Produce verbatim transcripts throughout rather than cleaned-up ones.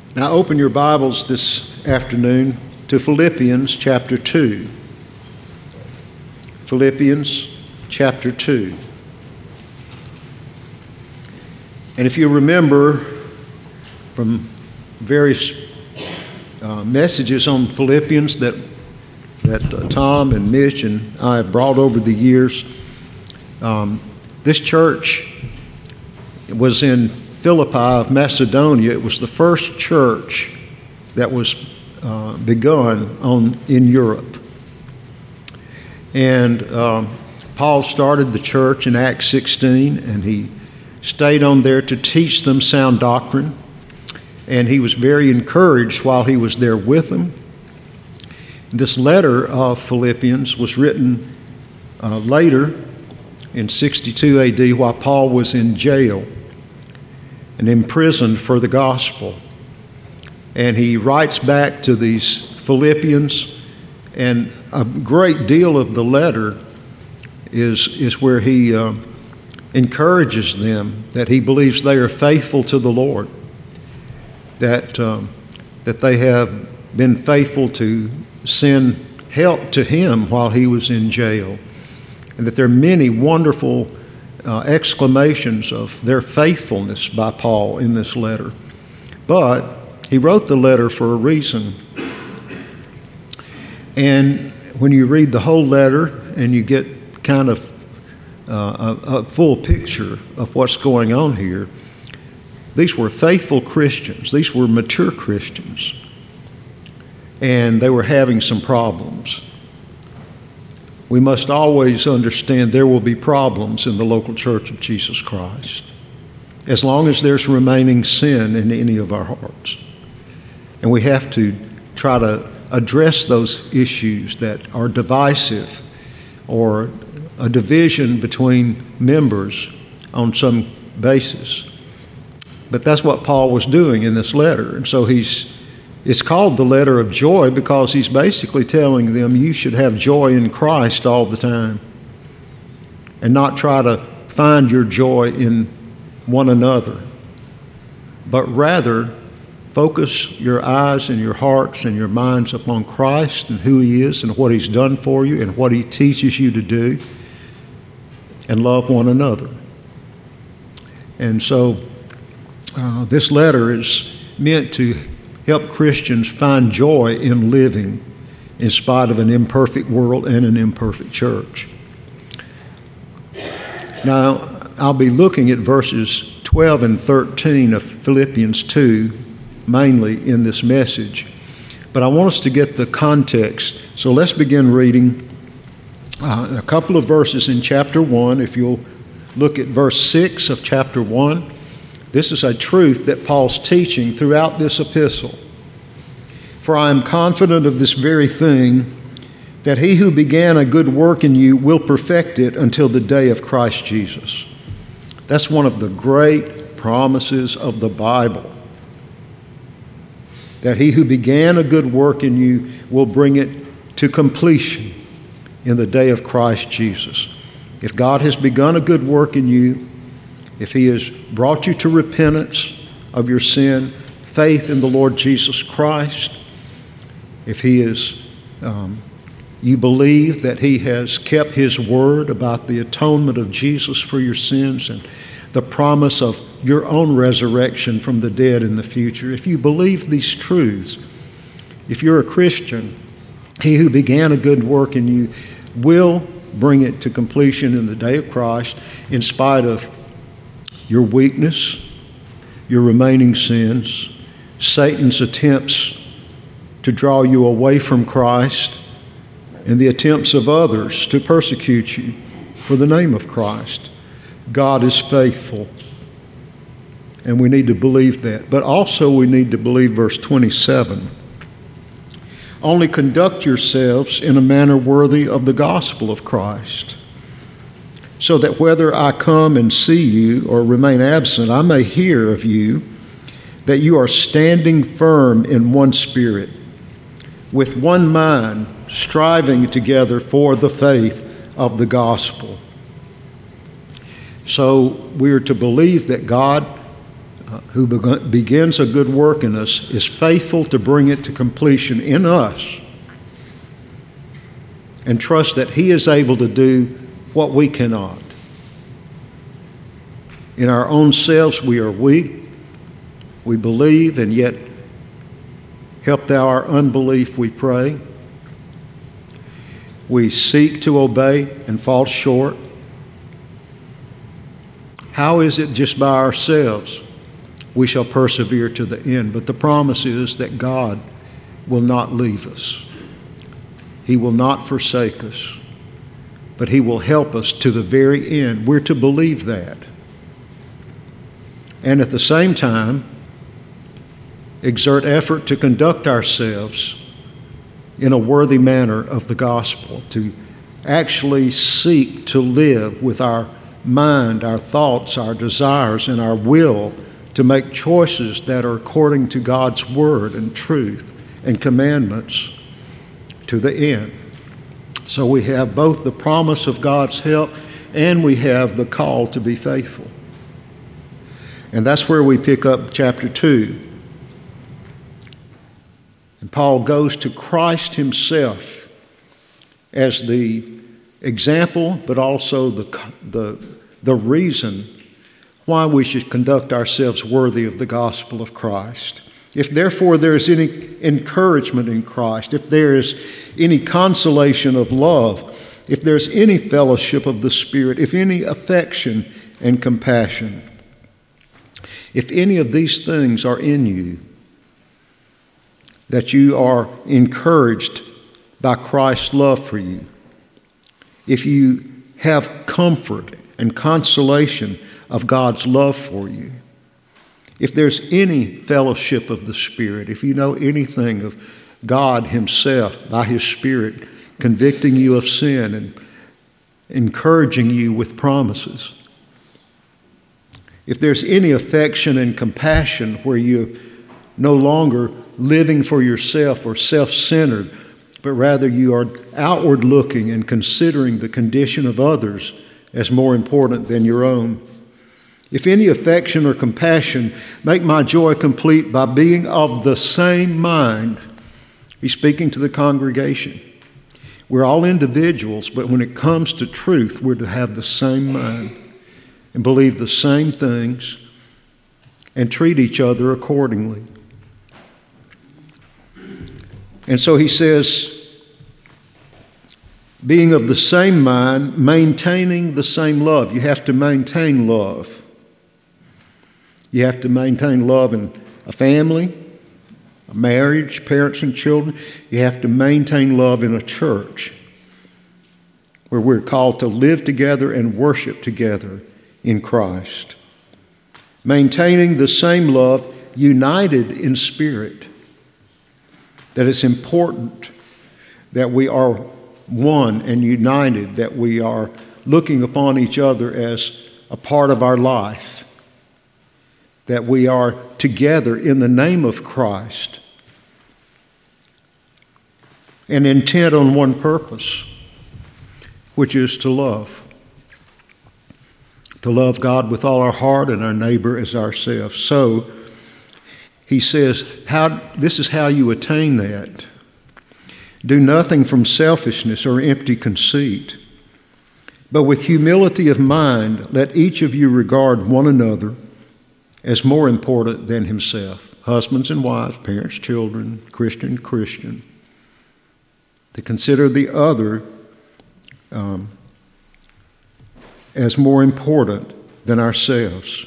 Now open your Bibles this afternoon to Philippians chapter two. Philippians chapter two. And if you remember from various uh, messages on Philippians that, that uh, Tom and Mitch and I have brought over the years, um, this church was in Philippi of Macedonia. It was the first church that was uh, begun on in Europe. And um, Paul started the church in Acts sixteen, and he stayed on there to teach them sound doctrine. And he was very encouraged while he was there with them. This letter of Philippians was written uh, later in sixty-two A D while Paul was in jail and imprisoned for the gospel. And he writes back to these Philippians, and a great deal of the letter is, is where he uh, encourages them that he believes they are faithful to the Lord, that, um, that they have been faithful to send help to him while he was in jail, and that there are many wonderful Uh, exclamations of their faithfulness by Paul in this letter. But he wrote the letter for a reason. And when you read the whole letter and you get kind of uh, a, a full picture of what's going on here, these were faithful Christians. These were mature Christians. And they were having some problems. We must always understand there will be problems in the local church of Jesus Christ, as long as there's remaining sin in any of our hearts. And we have to try to address those issues that are divisive or a division between members on some basis. But that's what Paul was doing in this letter. And so he's It's called the letter of joy because he's basically telling them you should have joy in Christ all the time and not try to find your joy in one another, but rather focus your eyes and your hearts and your minds upon Christ and who he is and what he's done for you and what he teaches you to do, and love one another. And so uh, this letter is meant to help Christians find joy in living in spite of an imperfect world and an imperfect church. Now, I'll be looking at verses twelve and thirteen of Philippians two, mainly in this message. But I want us to get the context. So let's begin reading uh, a couple of verses in chapter one. If you'll look at verse six of chapter one. This is a truth that Paul's teaching throughout this epistle. For I am confident of this very thing, that he who began a good work in you will perfect it until the day of Christ Jesus. That's one of the great promises of the Bible, that he who began a good work in you will bring it to completion in the day of Christ Jesus. If God has begun a good work in you, if he has brought you to repentance of your sin, faith in the Lord Jesus Christ, if he is, um, you believe that he has kept his word about the atonement of Jesus for your sins and the promise of your own resurrection from the dead in the future, if you believe these truths, if you're a Christian, he who began a good work in you will bring it to completion in the day of Christ in spite of your weakness, your remaining sins, Satan's attempts to draw you away from Christ, and the attempts of others to persecute you for the name of Christ. God is faithful, and we need to believe that. But also we need to believe verse twenty-seven. Only conduct yourselves in a manner worthy of the gospel of Christ, so that whether I come and see you or remain absent, I may hear of you that you are standing firm in one spirit, with one mind, striving together for the faith of the gospel. So we are to believe that God uh, who begun, begins a good work in us is faithful to bring it to completion in us, and trust that He is able to do what we cannot. In our own selves we are weak. We believe, and yet help Thou our unbelief, we pray. We seek to obey and fall short. How is it just by ourselves we shall persevere to the end? But the promise is that God will not leave us. He will not forsake us, but He will help us to the very end. We're to believe that. And at the same time, exert effort to conduct ourselves in a worthy manner of the gospel, to actually seek to live with our mind, our thoughts, our desires, and our will to make choices that are according to God's word and truth and commandments to the end. So we have both the promise of God's help and we have the call to be faithful. And that's where we pick up chapter two. And Paul goes to Christ Himself as the example, but also the, the, the reason why we should conduct ourselves worthy of the gospel of Christ. If therefore there is any encouragement in Christ, if there is any consolation of love, if there's any fellowship of the Spirit, if any affection and compassion, if any of these things are in you, that you are encouraged by Christ's love for you, if you have comfort and consolation of God's love for you, if there's any fellowship of the Spirit, if you know anything of God Himself by His Spirit convicting you of sin and encouraging you with promises, if there's any affection and compassion where you're no longer living for yourself or self-centered, but rather you are outward looking and considering the condition of others as more important than your own. If any affection or compassion, make my joy complete by being of the same mind. He's speaking to the congregation. We're all individuals, but when it comes to truth, we're to have the same mind and believe the same things and treat each other accordingly. And so he says, being of the same mind, maintaining the same love. You have to maintain love. You have to maintain love in a family, a marriage, parents and children. You have to maintain love in a church where we're called to live together and worship together in Christ. Maintaining the same love, united in spirit. That it's important that we are one and united, that we are looking upon each other as a part of our life, that we are together in the name of Christ and intent on one purpose, which is to love. To love God with all our heart and our neighbor as ourselves. So, he says, how, this is how you attain that. Do nothing from selfishness or empty conceit, but with humility of mind, let each of you regard one another as more important than himself. Husbands and wives, parents, children, Christian, Christian. To consider the other um, as more important than ourselves.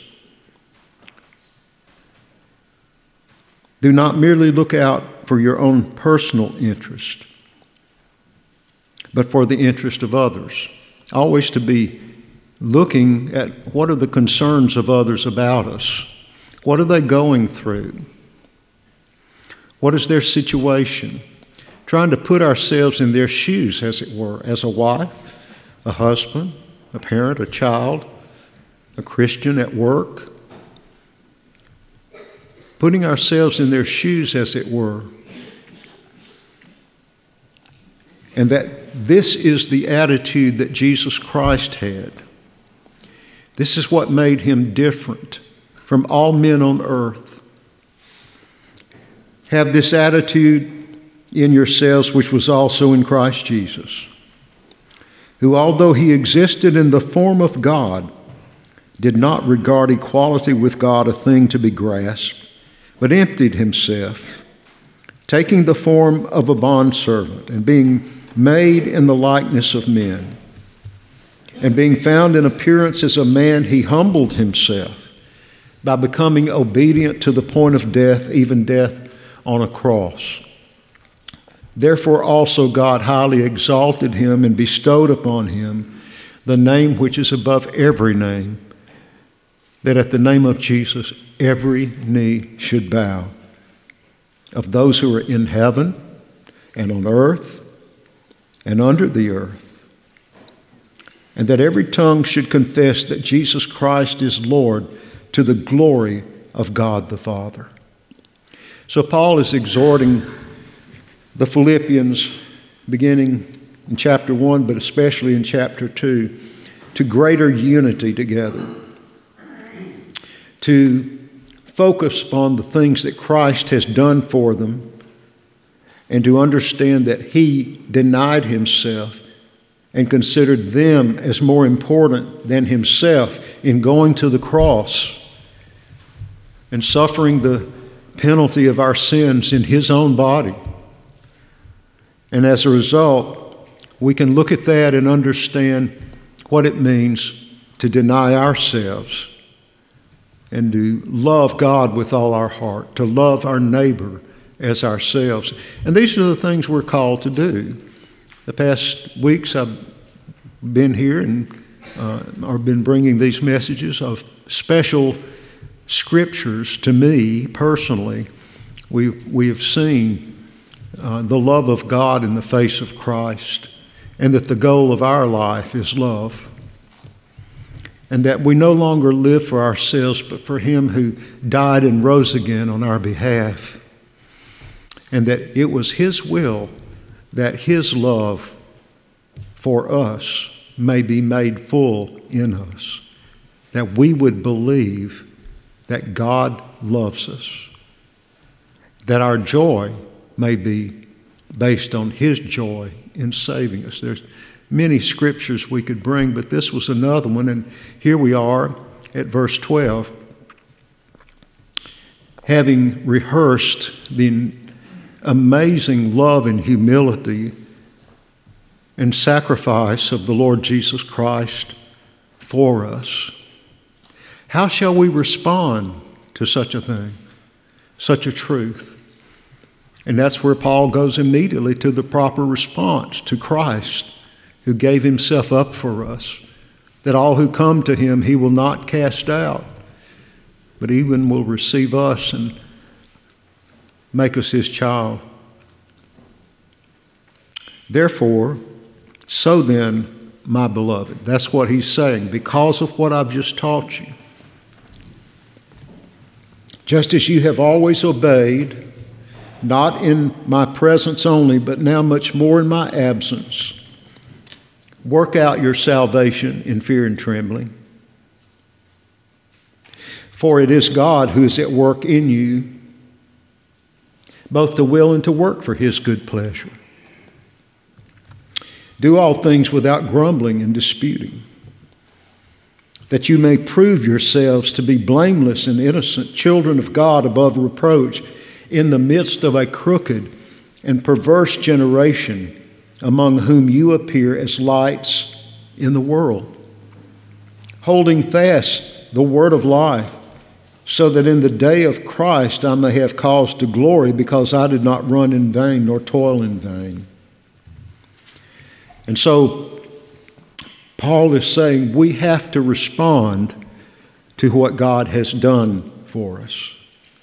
Do not merely look out for your own personal interest, but for the interest of others. Always to be looking at what are the concerns of others about us. What are they going through? What is their situation? Trying to put ourselves in their shoes, as it were, as a wife, a husband, a parent, a child, a Christian at work. Putting ourselves in their shoes, as it were. And that this is the attitude that Jesus Christ had. This is what made him different from all men on earth. Have this attitude in yourselves, which was also in Christ Jesus, who, although he existed in the form of God, did not regard equality with God a thing to be grasped, but emptied himself, taking the form of a bondservant, and being made in the likeness of men. And being found in appearance as a man, he humbled himself by becoming obedient to the point of death, even death on a cross. Therefore also God highly exalted him and bestowed upon him the name which is above every name, that at the name of Jesus every knee should bow, of those who are in heaven and on earth and under the earth, and that every tongue should confess that Jesus Christ is Lord, to the glory of God the Father. So Paul is exhorting the Philippians, beginning in chapter one, but especially in chapter two, to greater unity together, to focus upon the things that Christ has done for them, and to understand that he denied himself and considered them as more important than himself in going to the cross and suffering the penalty of our sins in his own body. And as a result, we can look at that and understand what it means to deny ourselves and to love God with all our heart, to love our neighbor as ourselves. And these are the things we're called to do. The past weeks I've been here and uh, I've been bringing these messages of special scriptures to me personally. We've, we have seen uh, the love of God in the face of Christ, and that the goal of our life is love, and that we no longer live for ourselves but for him who died and rose again on our behalf, and that it was his will that his love for us may be made full in us, that we would believe that God loves us, that our joy may be based on his joy in saving us. There's many scriptures we could bring, but this was another one, and here we are at verse twelve, having rehearsed the amazing love and humility and sacrifice of the Lord Jesus Christ for us. How shall we respond to such a thing, such a truth? And that's where Paul goes immediately to the proper response to Christ, who gave himself up for us, that all who come to him he will not cast out, but even will receive us and make us his child. Therefore, so then, my beloved, that's what he's saying, because of what I've just taught you. Just as you have always obeyed, not in my presence only, but now much more in my absence, work out your salvation in fear and trembling. For it is God who is at work in you, both to will and to work for his good pleasure. Do all things without grumbling and disputing, that you may prove yourselves to be blameless and innocent, children of God above reproach, in the midst of a crooked and perverse generation, among whom you appear as lights in the world, holding fast the word of life, so that in the day of Christ I may have cause to glory, because I did not run in vain nor toil in vain. And so Paul is saying we have to respond to what God has done for us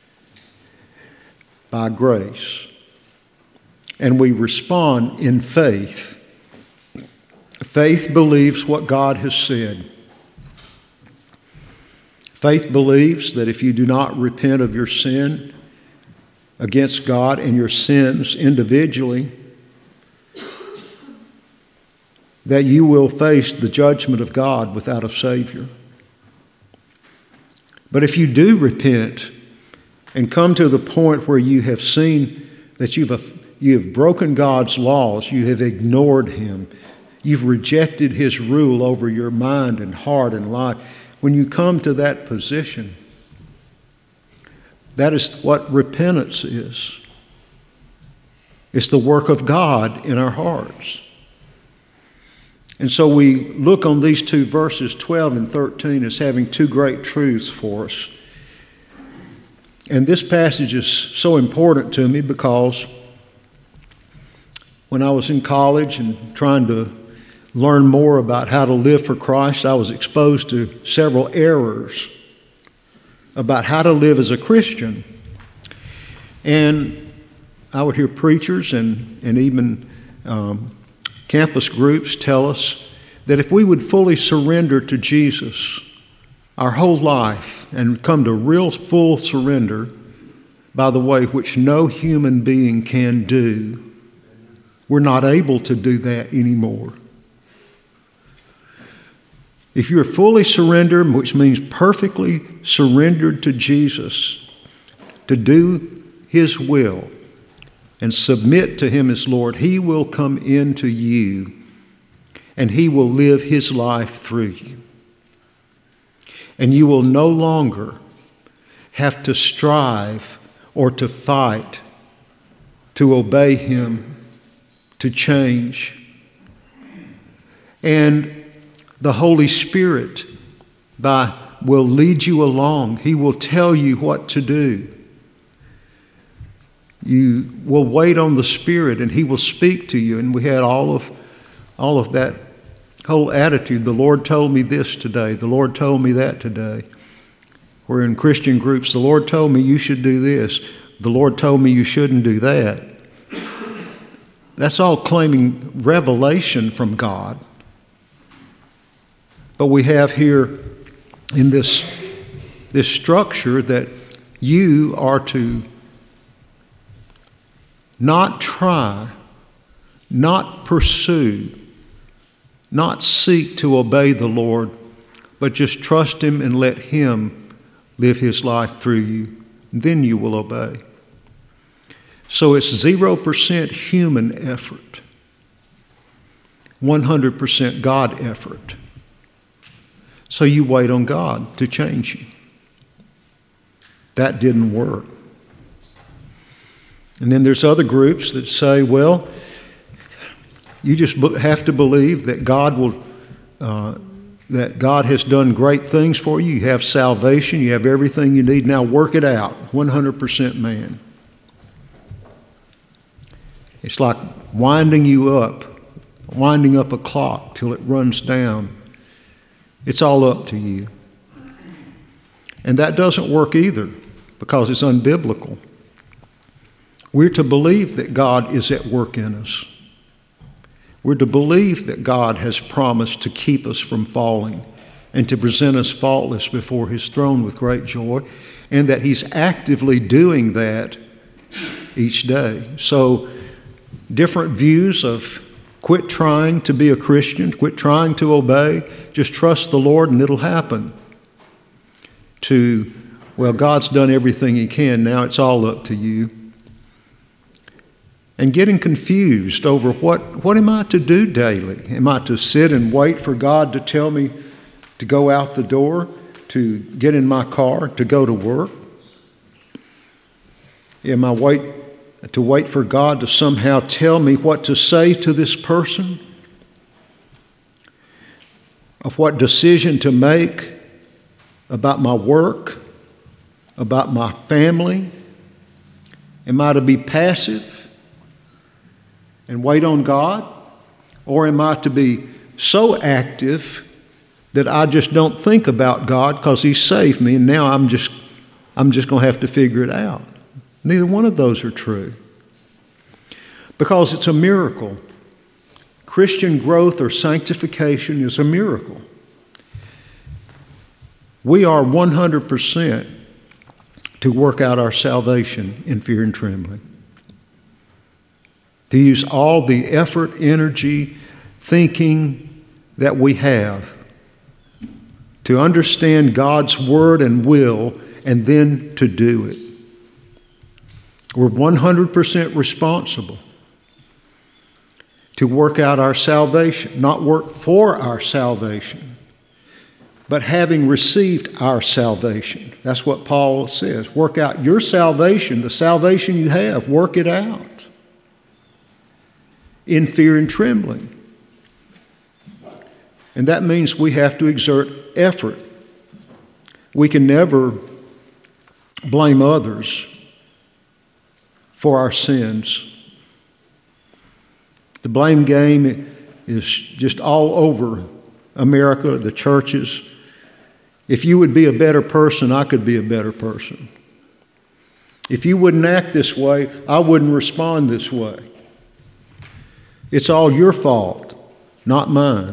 by grace. And we respond in faith. Faith believes what God has said. Faith believes that if you do not repent of your sin against God and your sins individually, that you will face the judgment of God without a Savior. But if you do repent and come to the point where you have seen that you've, you have broken God's laws, you have ignored Him, you've rejected His rule over your mind and heart and life, when you come to that position, that is what repentance is. It's the work of God in our hearts. And so we look on these two verses, twelve and thirteen, as having two great truths for us. And this passage is so important to me because when I was in college and trying to learn more about how to live for Christ, I was exposed to several errors about how to live as a Christian. And I would hear preachers and, and even um, campus groups tell us that if we would fully surrender to Jesus our whole life and come to real full surrender, by the way, which no human being can do, we're not able to do that anymore. If you're fully surrendered, which means perfectly surrendered to Jesus, to do His will and submit to Him as Lord, He will come into you and He will live His life through you. And you will no longer have to strive or to fight to obey Him, to change. And the Holy Spirit by, will lead you along. He will tell you what to do. You will wait on the Spirit and He will speak to you. And we had all of, all of that whole attitude. The Lord told me this today. The Lord told me that today. We're in Christian groups. The Lord told me you should do this. The Lord told me you shouldn't do that. That's all claiming revelation from God. But we have here in this, this structure that you are to not try, not pursue, not seek to obey the Lord, but just trust Him and let Him live His life through you. And then you will obey. So it's zero percent human effort, one hundred percent God effort. So you wait on God to change you. That didn't work. And then there's other groups that say, well, you just have to believe that God will, uh, that God has done great things for you. You have salvation. You have everything you need. Now work it out. one hundred percent man. It's like winding you up, winding up a clock till it runs down. It's all up to you. And that doesn't work either because it's unbiblical. We're to believe that God is at work in us. We're to believe that God has promised to keep us from falling and to present us faultless before His throne with great joy, and that He's actively doing that each day. So, different views of quit trying to be a Christian, quit trying to obey, just trust the Lord and it'll happen. To, well, God's done everything He can, now it's all up to you. And getting confused over what, what am I to do daily? Am I to sit and wait for God to tell me to go out the door, to get in my car, to go to work? Am I wait to wait for God to somehow tell me what to say to this person? Of what decision to make about my work, about my family? Am I to be passive and wait on God? Or am I to be so active that I just don't think about God because He saved me and now I'm just, I'm just going to have to figure it out? Neither one of those are true. Because it's a miracle. Christian growth or sanctification is a miracle. We are one hundred percent to work out our salvation in fear and trembling. To use all the effort, energy, thinking that we have to understand God's word and will, and then to do it. We're one hundred percent responsible to work out our salvation, not work for our salvation, but having received our salvation. That's what Paul says. Work out your salvation, the salvation you have, work it out in fear and trembling. And that means we have to exert effort. We can never blame others for our sins. The blame game is just all over America, the churches. If you would be a better person, I could be a better person. If you wouldn't act this way, I wouldn't respond this way. It's all your fault, not mine.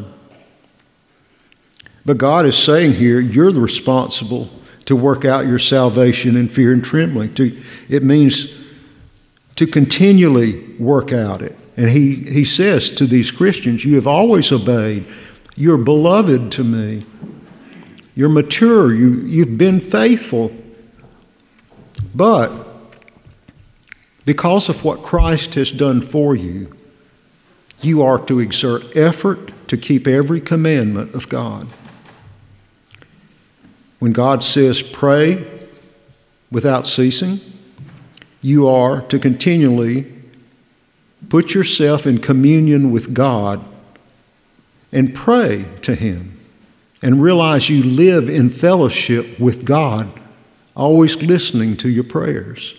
But God is saying here, you're the responsible to work out your salvation in fear and trembling. To, it means to continually work out it. And he, he says to these Christians, you have always obeyed. You're beloved to me. You're mature. You, you've been faithful. But because of what Christ has done for you, you are to exert effort to keep every commandment of God. When God says pray without ceasing, you are to continually put yourself in communion with God and pray to Him and realize you live in fellowship with God, always listening to your prayers.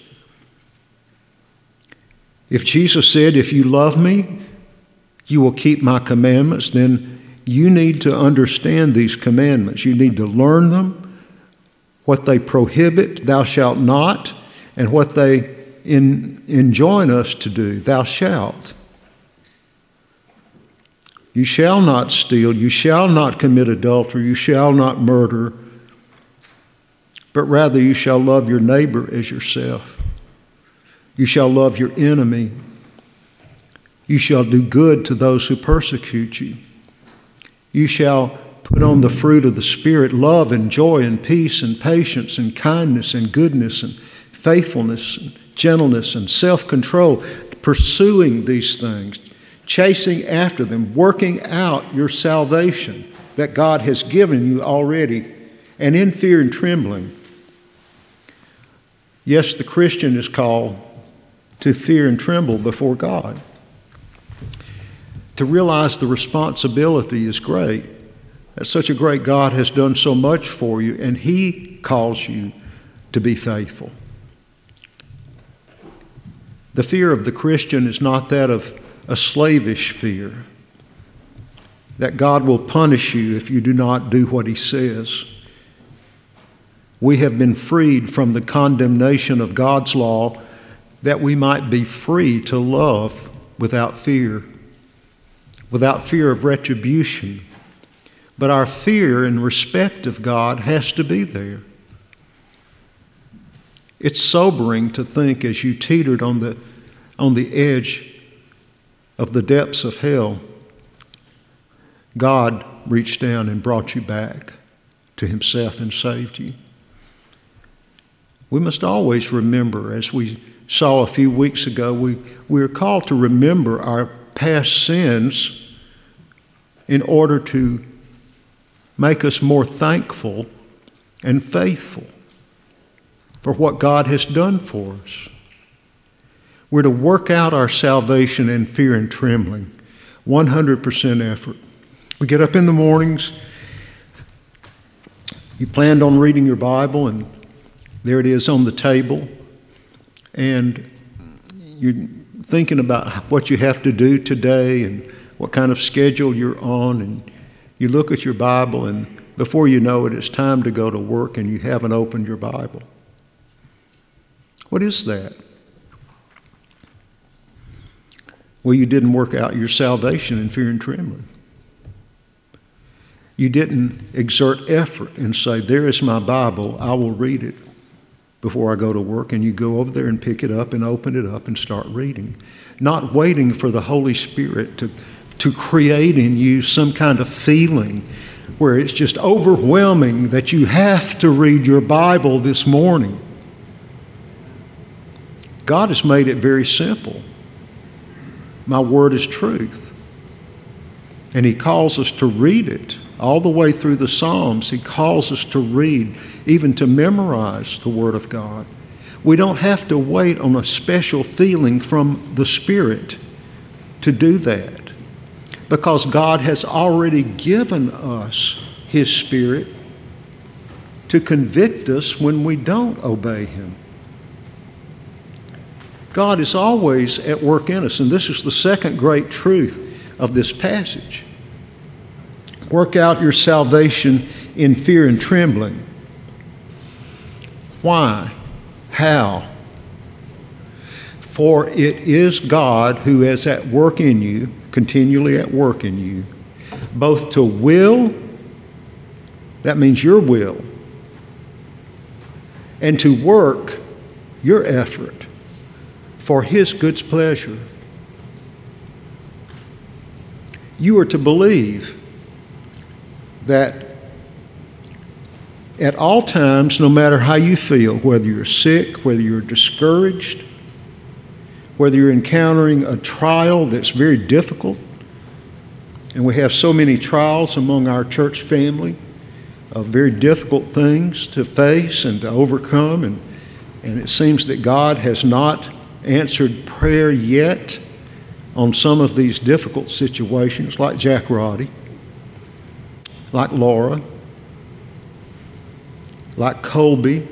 If Jesus said, if you love me, you will keep my commandments, then you need to understand these commandments. You need to learn them, what they prohibit, thou shalt not, and what they in, enjoin us to do, thou shalt. You shall not steal, you shall not commit adultery, you shall not murder, but rather you shall love your neighbor as yourself. You shall love your enemy. You shall do good to those who persecute you. You shall put on the fruit of the Spirit, love and joy and peace and patience and kindness and goodness and faithfulness and gentleness and self-control, pursuing these things, chasing after them, working out your salvation that God has given you already, and in fear and trembling. Yes, the Christian is called to fear and tremble before God. To realize the responsibility is great. That such a great God has done so much for you, and He calls you to be faithful. The fear of the Christian is not that of a slavish fear, that God will punish you if you do not do what He says. We have been freed from the condemnation of God's law that we might be free to love without fear, without fear of retribution. But our fear and respect of God has to be there. It's sobering to think as you teetered on the, on the edge of the depths of hell, God reached down and brought you back to Himself and saved you. We must always remember, as we saw a few weeks ago, we, we are called to remember our past sins in order to make us more thankful and faithful for what God has done for us. We're to work out our salvation in fear and trembling, one hundred percent effort. We get up in the mornings, you planned on reading your Bible, and there it is on the table, and you're thinking about what you have to do today and what kind of schedule you're on, and you look at your Bible, and before you know it, it's time to go to work, and you haven't opened your Bible. What is that? Well, you didn't work out your salvation in fear and trembling. You didn't exert effort and say, there is my Bible, I will read it before I go to work, and you go over there and pick it up and open it up and start reading. Not waiting for the Holy Spirit to, to create in you some kind of feeling where it's just overwhelming that you have to read your Bible this morning. God has made it very simple. My word is truth. And He calls us to read it all the way through the Psalms. He calls us to read, even to memorize the Word of God. We don't have to wait on a special feeling from the Spirit to do that, because God has already given us His Spirit to convict us when we don't obey Him. God is always at work in us, and this is the second great truth of this passage. Work out your salvation in fear and trembling. Why? How? For it is God who is at work in you, continually at work in you, both to will, that means your will, and to work, your effort, for His good pleasure. You are to believe that at all times, no matter how you feel, whether you're sick, whether you're discouraged, whether you're encountering a trial that's very difficult, and we have so many trials among our church family of very difficult things to face and to overcome, and, and it seems that God has not answered prayer yet on some of these difficult situations, like Jack Roddy, like Laura, like Colby.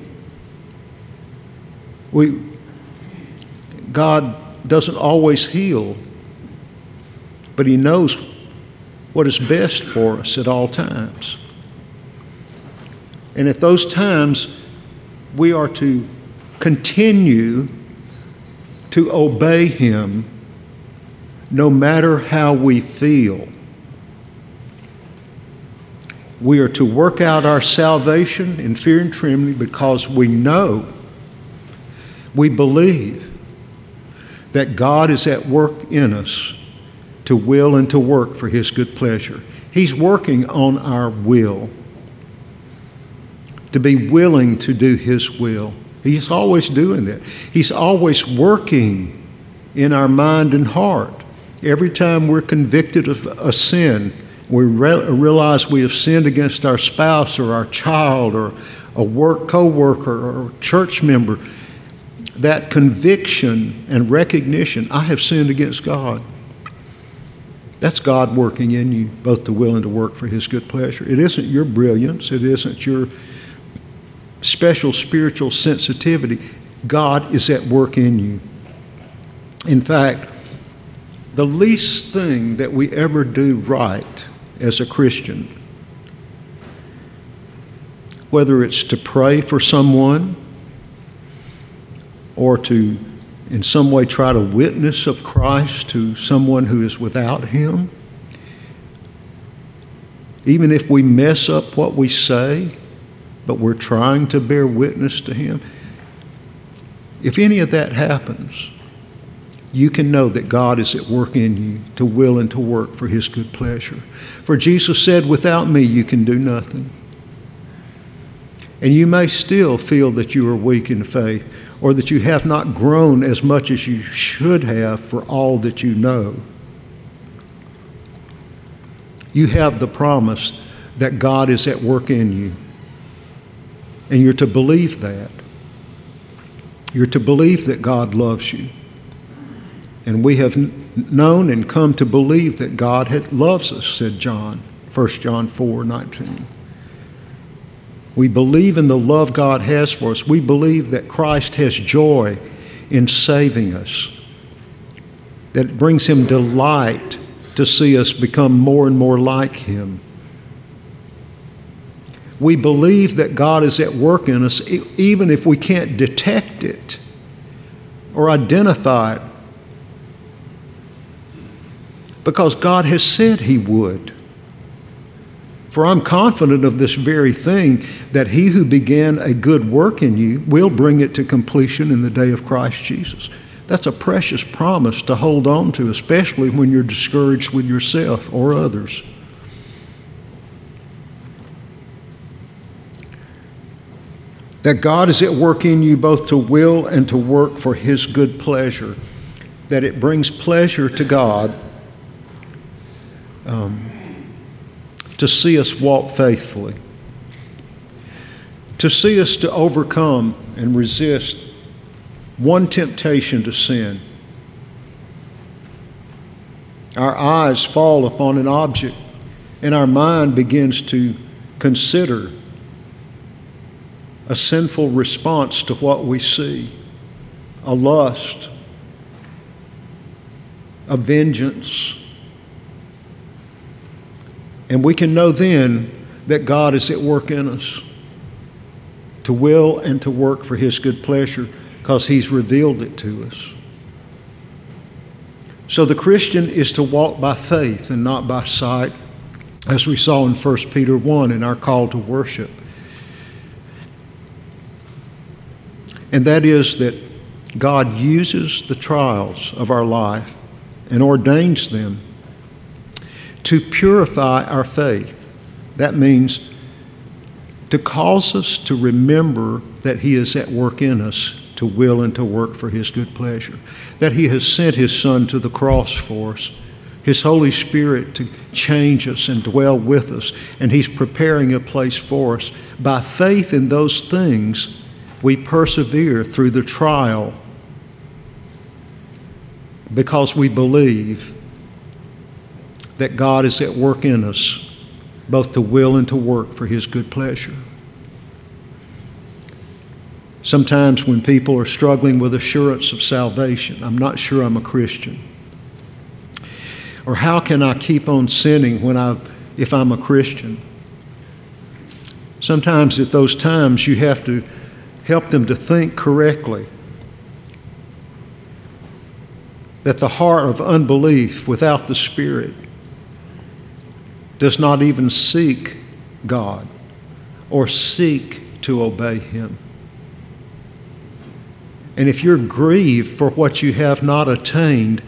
We, God doesn't always heal, but He knows what is best for us at all times. And at those times, we are to continue to obey Him no matter how we feel. We are to work out our salvation in fear and trembling because we know, we believe that God is at work in us to will and to work for His good pleasure. He's working on our will, to be willing to do His will. He's always doing that. He's always working in our mind and heart. Every time we're convicted of a sin, we re- realize we have sinned against our spouse or our child or a work co-worker or a church member, that conviction and recognition, I have sinned against God. That's God working in you, both to will and to work for His good pleasure. It isn't your brilliance. It isn't your special spiritual sensitivity. God is at work in you. In fact, the least thing that we ever do right as a Christian, whether it's to pray for someone or to in some way try to witness of Christ to someone who is without Him, even if we mess up what we say, but we're trying to bear witness to Him, if any of that happens, you can know that God is at work in you to will and to work for His good pleasure. For Jesus said, without me you can do nothing. And you may still feel that you are weak in faith, or that you have not grown as much as you should have for all that you know. You have the promise that God is at work in you. And you're to believe that. You're to believe that God loves you. And we have known and come to believe that God loves us, said John, First John four nineteen. We believe in the love God has for us. We believe that Christ has joy in saving us, that it brings Him delight to see us become more and more like Him. We believe that God is at work in us even if we can't detect it or identify it, because God has said He would. For I'm confident of this very thing, that He who began a good work in you will bring it to completion in the day of Christ Jesus. That's a precious promise to hold on to, especially when you're discouraged with yourself or others. that God is at work in you both to will and to work for His good pleasure, that it brings pleasure to God um, to see us walk faithfully, to see us to overcome and resist one temptation to sin. Our eyes fall upon an object and our mind begins to consider a sinful response to what we see, a lust, a vengeance. And we can know then that God is at work in us to will and to work for His good pleasure because He's revealed it to us. So the Christian is to walk by faith and not by sight, as we saw in First Peter one in our call to worship. And that is that God uses the trials of our life and ordains them to purify our faith. That means to cause us to remember that He is at work in us to will and to work for His good pleasure, that He has sent His Son to the cross for us, His Holy Spirit to change us and dwell with us, and He's preparing a place for us. By faith in those things, we persevere through the trial because we believe that God is at work in us, both to will and to work for His good pleasure. Sometimes when people are struggling with assurance of salvation, I'm not sure I'm a Christian. Or how can I keep on sinning when I, if I'm a Christian? Sometimes at those times you have to help them to think correctly. That the heart of unbelief without the Spirit does not even seek God or seek to obey Him. And if you're grieved for what you have not attained,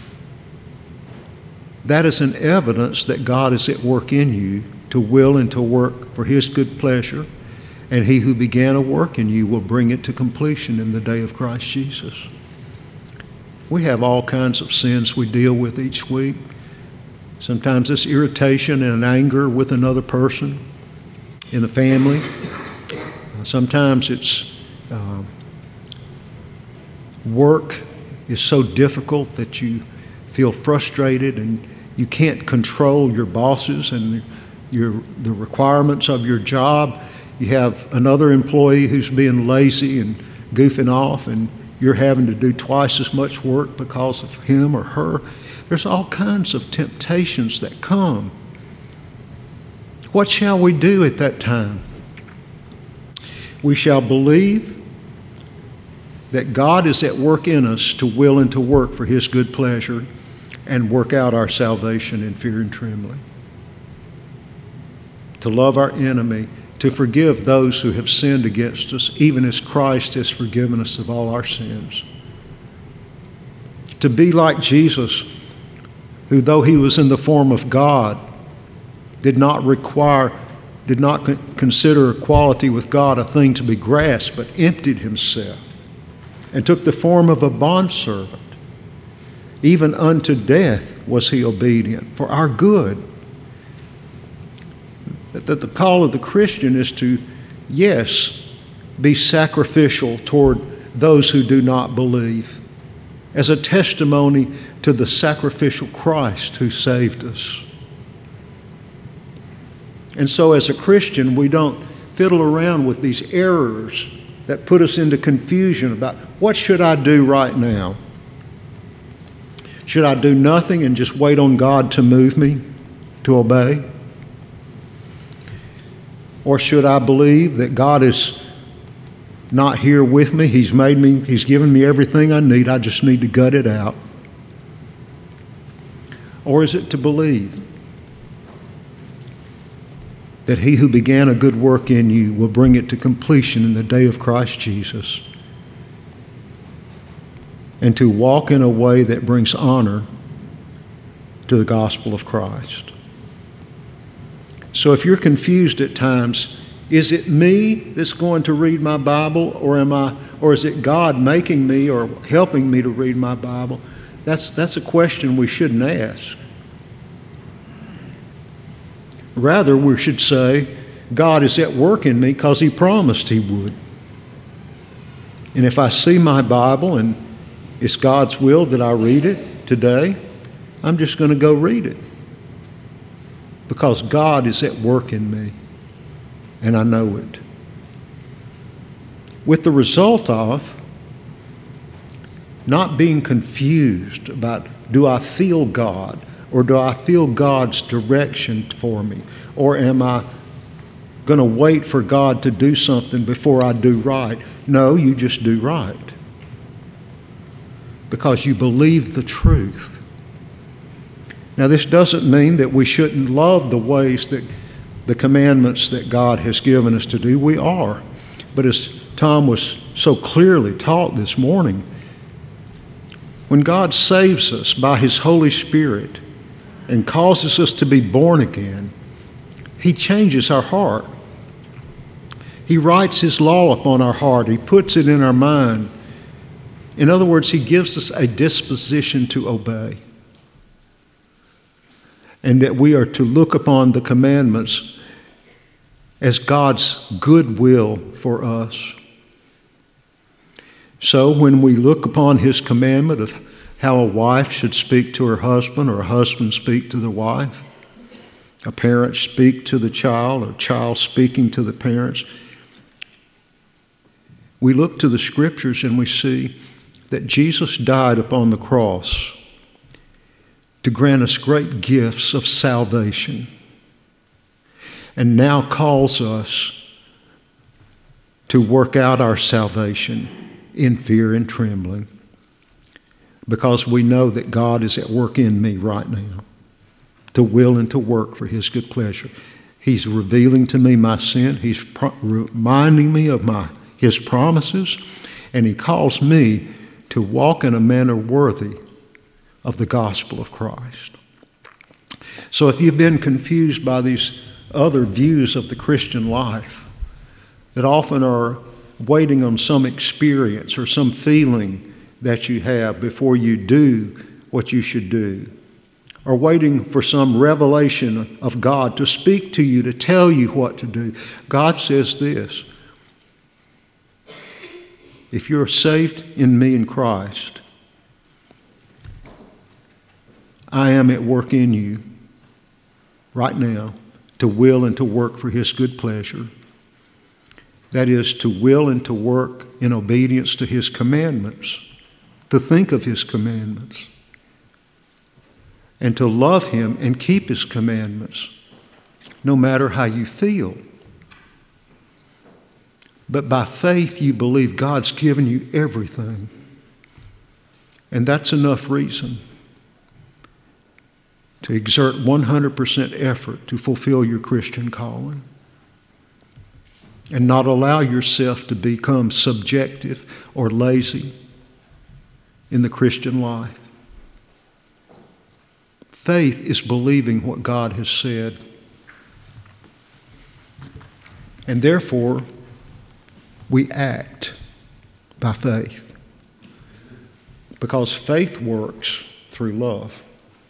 that is an evidence that God is at work in you to will and to work for His good pleasure. And He who began a work in you will bring it to completion in the day of Christ Jesus. We have all kinds of sins we deal with each week. Sometimes it's irritation and anger with another person in the family. Sometimes it's uh, work is so difficult that you feel frustrated and you can't control your bosses and your, the requirements of your job. You have another employee who's being lazy and goofing off, and you're having to do twice as much work because of him or her. There's all kinds of temptations that come. What shall we do at that time? We shall believe that God is at work in us to will and to work for His good pleasure and work out our salvation in fear and trembling. To love our enemy, to forgive those who have sinned against us, even as Christ has forgiven us of all our sins. To be like Jesus, who though He was in the form of God, did not require, did not consider equality with God a thing to be grasped, but emptied Himself and took the form of a bondservant. Even unto death was He obedient for our good. That the call of the Christian is to, yes, be sacrificial toward those who do not believe, as a testimony to the sacrificial Christ who saved us. And so as a Christian, we don't fiddle around with these errors that put us into confusion about what should I do right now? Should I do nothing and just wait on God to move me to obey? Or should I believe that God is not here with me? He's made me, He's given me everything I need. I just need to gut it out. Or is it to believe that He who began a good work in you will bring it to completion in the day of Christ Jesus, and to walk in a way that brings honor to the gospel of Christ? So if you're confused at times, Is it me that's going to read my Bible, or am I, or is it God making me or helping me to read my Bible? That's, that's a question we shouldn't ask. Rather, we should say, God is at work in me because He promised He would. And if I see my Bible and it's God's will that I read it today, I'm just going to go read it. Because God is at work in me, and I know it. With the result of not being confused about, do I feel God, or do I feel God's direction for me, or am I going to wait for God to do something before I do right? No, you just do right. Because you believe the truth. Now, this doesn't mean that we shouldn't love the ways that the commandments that God has given us to do. We are. But as Tom was so clearly taught this morning, when God saves us by His Holy Spirit and causes us to be born again, He changes our heart. He writes His law upon our heart. He puts it in our mind. In other words, He gives us a disposition to obey. And that we are to look upon the commandments as God's good will for us. So when we look upon His commandment of how a wife should speak to her husband, or a husband speak to the wife, a parent speak to the child, or a child speaking to the parents, we look to the Scriptures and we see that Jesus died upon the cross to grant us great gifts of salvation, and now calls us to work out our salvation in fear and trembling, because we know that God is at work in me right now to will and to work for His good pleasure. He's revealing to me my sin. He's pro- reminding me of my His promises, and He calls me to walk in a manner worthy of the gospel of Christ. So if you've been confused by these other views of the Christian life that often are waiting on some experience or some feeling that you have before you do what you should do, or waiting for some revelation of God to speak to you, to tell you what to do, God says this: if you're saved in me in Christ, I am at work in you right now to will and to work for His good pleasure. That is, to will and to work in obedience to His commandments, to think of His commandments, and to love Him and keep His commandments, no matter how you feel. But by faith, you believe God's given you everything. And that's enough reason to exert one hundred percent effort to fulfill your Christian calling and not allow yourself to become subjective or lazy in the Christian life. Faith is believing what God has said. And therefore, we act by faith, because faith works through love.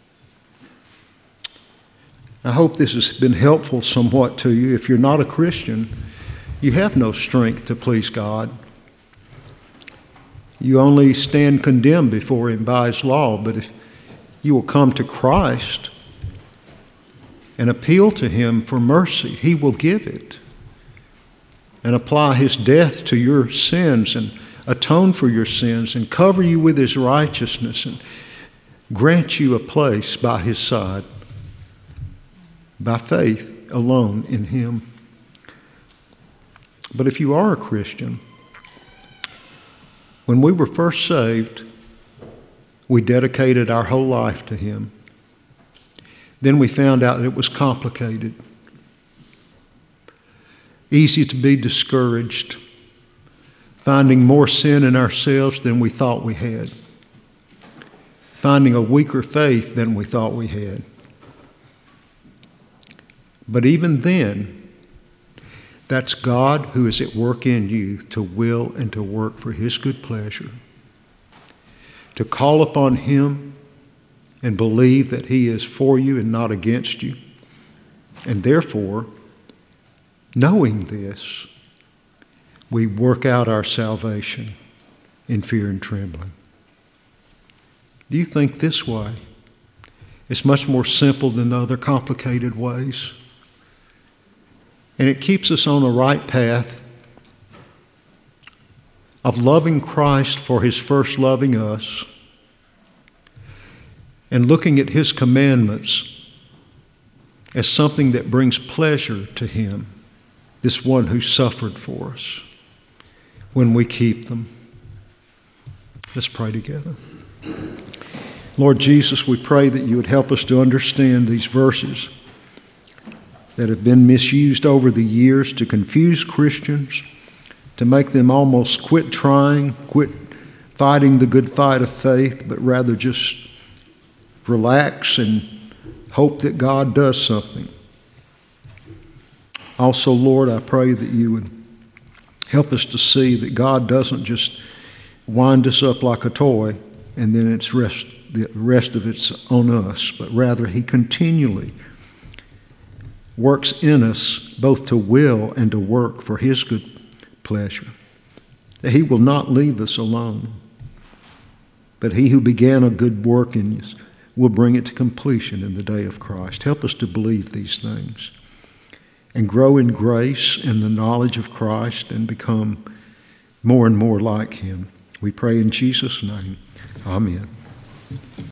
I hope this has been helpful somewhat to you. If you're not a Christian, you have no strength to please God. You only stand condemned before Him by His law. But if you will come to Christ and appeal to Him for mercy, He will give it, and apply His death to your sins and atone for your sins and cover you with His righteousness and grant you a place by His side by faith alone in Him. But if you are a Christian, when we were first saved, we dedicated our whole life to Him. Then we found out that it was complicated, easy to be discouraged, finding more sin in ourselves than we thought we had, finding a weaker faith than we thought we had. But even then, That's God who is at work in you to will and to work for his good pleasure. To call upon him and believe that he is for you and not against you. And therefore, knowing this, we work out our salvation in fear and trembling. Do you think this way? It's much more simple than the other complicated ways. And it keeps us on the right path of loving Christ for his first loving us and looking at his commandments as something that brings pleasure to him, this one who suffered for us, when we keep them. Let's pray together. Lord Jesus, we pray that you would help us to understand these verses that have been misused over the years to confuse Christians, to make them almost quit trying, quit fighting the good fight of faith, but rather just relax and hope that God does something. Also, Lord, I pray that you would help us to see that God doesn't just wind us up like a toy and then it's rest, the rest of it's on us, but rather he continually works in us both to will and to work for his good pleasure. That he will not leave us alone, but he who began a good work in us will bring it to completion in the day of Christ. Help us to believe these things and grow in grace and the knowledge of Christ and become more and more like him. We pray in Jesus' name. Amen.